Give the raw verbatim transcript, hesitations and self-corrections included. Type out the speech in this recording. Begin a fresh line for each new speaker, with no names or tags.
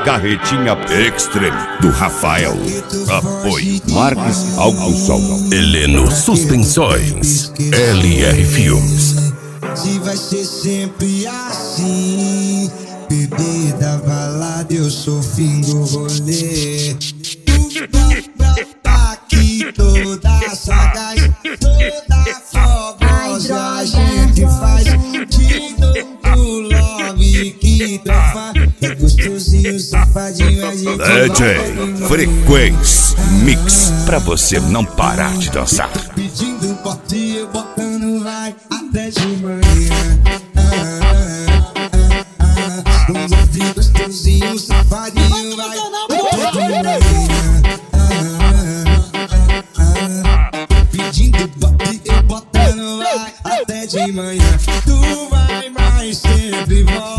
Carretinha Extreme do Rafael. Apoio Marques Augusto,
Heleno Suspensões, L R Filmes.
Se vai ser sempre assim, bebê da balada, eu sou fim do rolê. Tu brota aqui toda sagaz, toda fogosa, a gente faz te dou pro love que tu faz. É gostosinho, safadinho, a gente
D J Frequência Mix, pra você não parar de dançar.
pedindo bote, eu botando vai até de manhã. Ah, ah, ah, ah. Vamos ouvir gostosinho, safadinho, vai até de manhã. Ah, ah, ah, ah. Pedindo bote, eu botando vai até de manhã. Tu vai mais sempre volta.